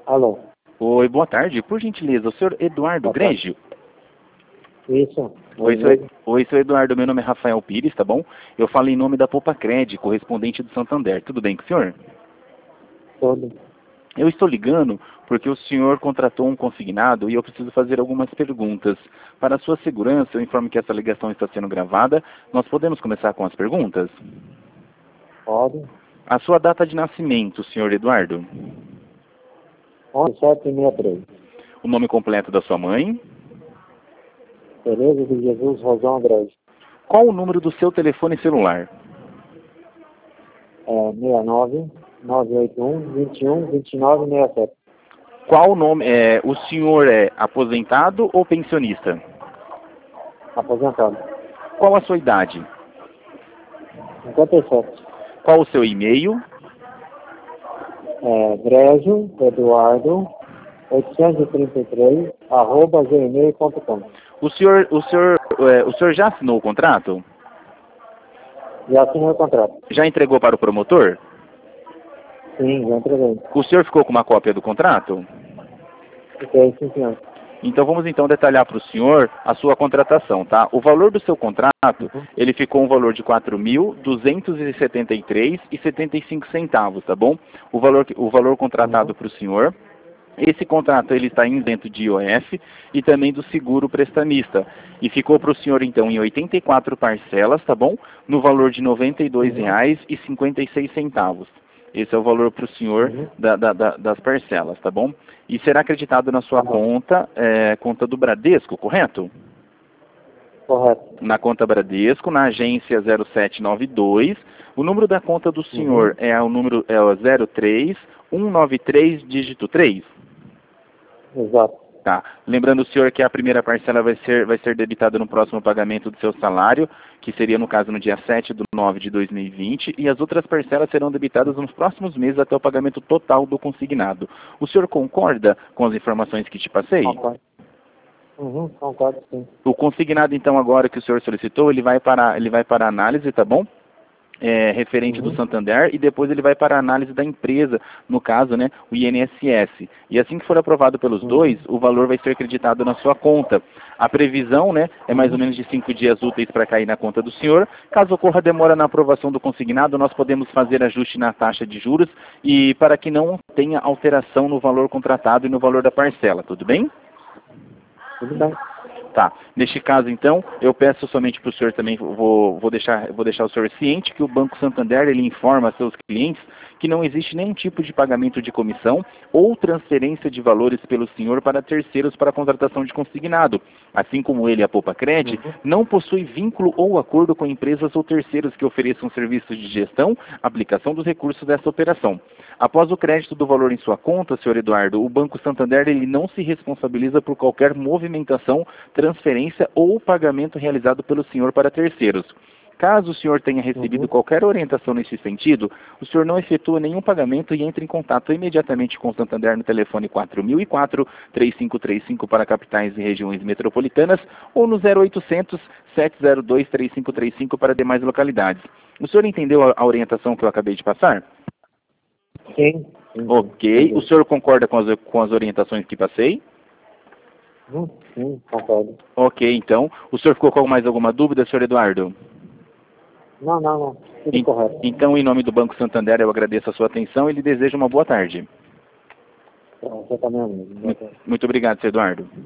Alô? Oi, boa tarde. Por gentileza, o senhor Eduardo Boa tarde. Grégio? Isso. Oi, senhor Eduardo. Meu nome é Rafael Pires, tá bom? Eu falo em nome da Popacred, correspondente do Santander. Tudo bem com o senhor? Tudo. Eu estou ligando porque o senhor contratou um consignado e eu preciso fazer algumas perguntas. Para a sua segurança, eu informo que essa ligação está sendo gravada. Nós podemos começar com as perguntas? Pode. A sua data de nascimento, senhor Eduardo? 11763. O nome completo da sua mãe? Tereza de Jesus Rosão Grande. Qual o número do seu telefone celular? 69 981 21 29 67. Qual o nome? O senhor é aposentado ou pensionista? Aposentado. Qual a sua idade? 57. Qual o seu e-mail? Grégio Eduardo 833 @gmail.com. O senhor já assinou o contrato? Já assinei o contrato. Já entregou para o promotor? Sim, já entreguei. O senhor ficou com uma cópia do contrato? Fiquei, sim, senhor. Então vamos então detalhar para o senhor a sua contratação, tá? O valor do seu contrato, ele ficou um valor de R$ 4.273,75, tá bom? O valor contratado para o senhor. Esse contrato ele está isento de IOF e também do seguro prestamista. E ficou para o senhor então em 84 parcelas, tá bom? No valor de R$ 92,56. Esse é o valor para o senhor das parcelas, tá bom? E será acreditado na sua conta, conta do Bradesco, correto? Correto. Na conta Bradesco, na agência 0792. O número da conta do senhor é o 03193, dígito 3? Exato. Tá. Lembrando o senhor que a primeira parcela vai ser debitada no próximo pagamento do seu salário, que seria no caso no dia 7/9/2020, e as outras parcelas serão debitadas nos próximos meses até o pagamento total do consignado. O senhor concorda com as informações que te passei? Concordo. Concordo, sim. O consignado então agora que o senhor solicitou, ele vai para análise, tá bom? Referente do Santander, e depois ele vai para a análise da empresa, no caso, né, o INSS. E assim que for aprovado pelos dois, o valor vai ser acreditado na sua conta. A previsão, né, é mais ou menos de 5 dias úteis para cair na conta do senhor. Caso ocorra demora na aprovação do consignado, nós podemos fazer ajuste na taxa de juros e para que não tenha alteração no valor contratado e no valor da parcela, tudo bem? Tudo bem. Tá. Neste caso, então, eu peço somente para o senhor também, vou deixar o senhor ciente que o Banco Santander, ele informa a seus clientes que não existe nenhum tipo de pagamento de comissão ou transferência de valores pelo senhor para terceiros para a contratação de consignado. Assim como ele, a Popacred, não possui vínculo ou acordo com empresas ou terceiros que ofereçam serviços de gestão, aplicação dos recursos dessa operação. Após o crédito do valor em sua conta, senhor Eduardo, o Banco Santander ele não se responsabiliza por qualquer movimentação, transferência ou pagamento realizado pelo senhor para terceiros. Caso o senhor tenha recebido qualquer orientação nesse sentido, o senhor não efetua nenhum pagamento e entre em contato imediatamente com o Santander no telefone 4004-3535 para capitais e regiões metropolitanas ou no 0800 702 3535 para demais localidades. O senhor entendeu a orientação que eu acabei de passar? Sim. Ok. O senhor concorda com as orientações que passei? Sim, concordo. Ok, então. O senhor ficou com mais alguma dúvida, senhor Eduardo? Não. Tudo correto. Então, em nome do Banco Santander, eu agradeço a sua atenção e lhe desejo uma boa tarde. Você também, amigo. Muito obrigado, senhor Eduardo.